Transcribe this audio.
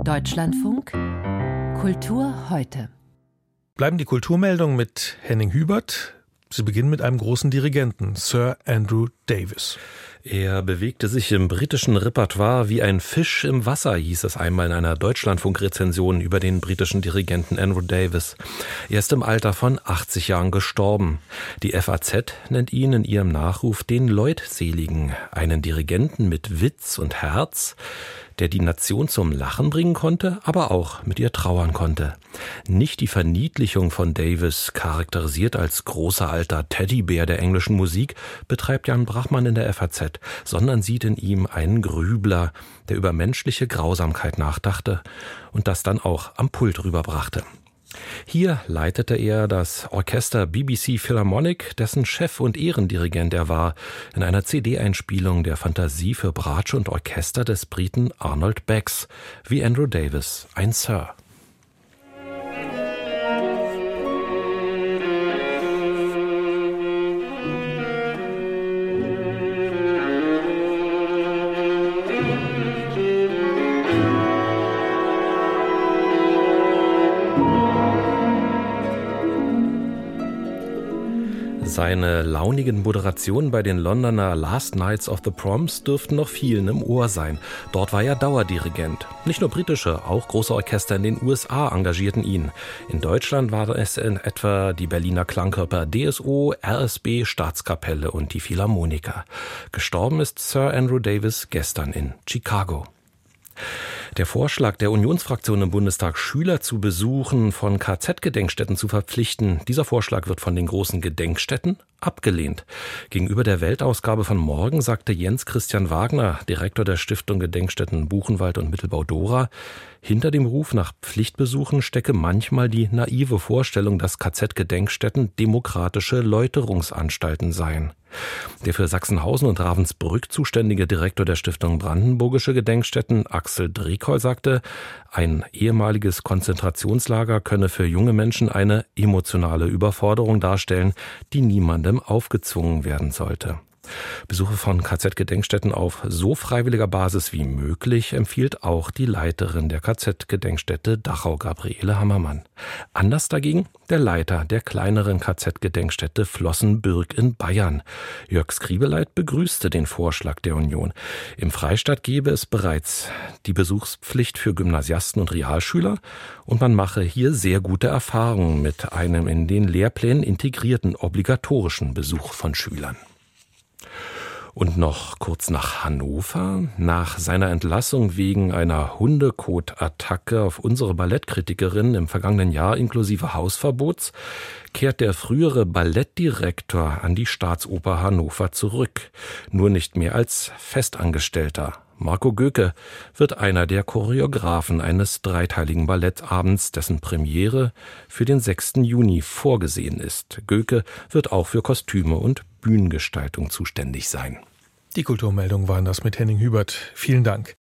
Deutschlandfunk Kultur heute. Bleiben die Kulturmeldungen mit Henning Hubert. Sie beginnen mit einem großen Dirigenten, Sir Andrew Davis. Er bewegte sich im britischen Repertoire wie ein Fisch im Wasser, hieß es einmal in einer Deutschlandfunk-Rezension über den britischen Dirigenten Andrew Davis. Er ist im Alter von 80 Jahren gestorben. Die FAZ nennt ihn in ihrem Nachruf den Leutseligen, einen Dirigenten mit Witz und Herz, der die Nation zum Lachen bringen konnte, aber auch mit ihr trauern konnte. Nicht die Verniedlichung von Davis, charakterisiert als großer alter Teddybär der englischen Musik, betreibt Jan Brachmann in der FAZ, sondern sieht in ihm einen Grübler, der über menschliche Grausamkeit nachdachte und das dann auch am Pult rüberbrachte. Hier leitete er das Orchester BBC Philharmonic, dessen Chef und Ehrendirigent er war, in einer CD-Einspielung der Fantasie für Bratsche und Orchester des Briten Arnold Becks, wie Andrew Davis, ein Sir. Seine launigen Moderationen bei den Londoner Last Nights of the Proms dürften noch vielen im Ohr sein. Dort war er Dauerdirigent. Nicht nur britische, auch große Orchester in den USA engagierten ihn. In Deutschland waren es in etwa die Berliner Klangkörper DSO, RSB, Staatskapelle und die Philharmoniker. Gestorben ist Sir Andrew Davis gestern in Chicago. Der Vorschlag der Unionsfraktion im Bundestag, Schüler zu Besuchen von KZ-Gedenkstätten zu verpflichten, dieser Vorschlag wird von den großen Gedenkstätten abgelehnt. Gegenüber der Weltausgabe von morgen sagte Jens Christian Wagner, Direktor der Stiftung Gedenkstätten Buchenwald und Mittelbau-Dora, hinter dem Ruf nach Pflichtbesuchen stecke manchmal die naive Vorstellung, dass KZ-Gedenkstätten demokratische Läuterungsanstalten seien. Der für Sachsenhausen und Ravensbrück zuständige Direktor der Stiftung Brandenburgische Gedenkstätten, Axel Drekoll, sagte, ein ehemaliges Konzentrationslager könne für junge Menschen eine emotionale Überforderung darstellen, die niemandem aufgezwungen werden sollte. Besuche von KZ-Gedenkstätten auf so freiwilliger Basis wie möglich empfiehlt auch die Leiterin der KZ-Gedenkstätte Dachau, Gabriele Hammermann. Anders dagegen der Leiter der kleineren KZ-Gedenkstätte Flossenbürg in Bayern. Jörg Skribeleit begrüßte den Vorschlag der Union. Im Freistaat gebe es bereits die Besuchspflicht für Gymnasiasten und Realschüler und man mache hier sehr gute Erfahrungen mit einem in den Lehrplänen integrierten obligatorischen Besuch von Schülern. Und noch kurz nach Hannover. Nach seiner Entlassung wegen einer Hundekotattacke auf unsere Ballettkritikerin im vergangenen Jahr inklusive Hausverbots kehrt der frühere Ballettdirektor an die Staatsoper Hannover zurück. Nur nicht mehr als Festangestellter. Marco Göke wird einer der Choreografen eines dreiteiligen Ballettabends, dessen Premiere für den 6. Juni vorgesehen ist. Göke wird auch für Kostüme und Bühnengestaltung zuständig sein. Die Kulturmeldungen waren das mit Henning Hubert. Vielen Dank.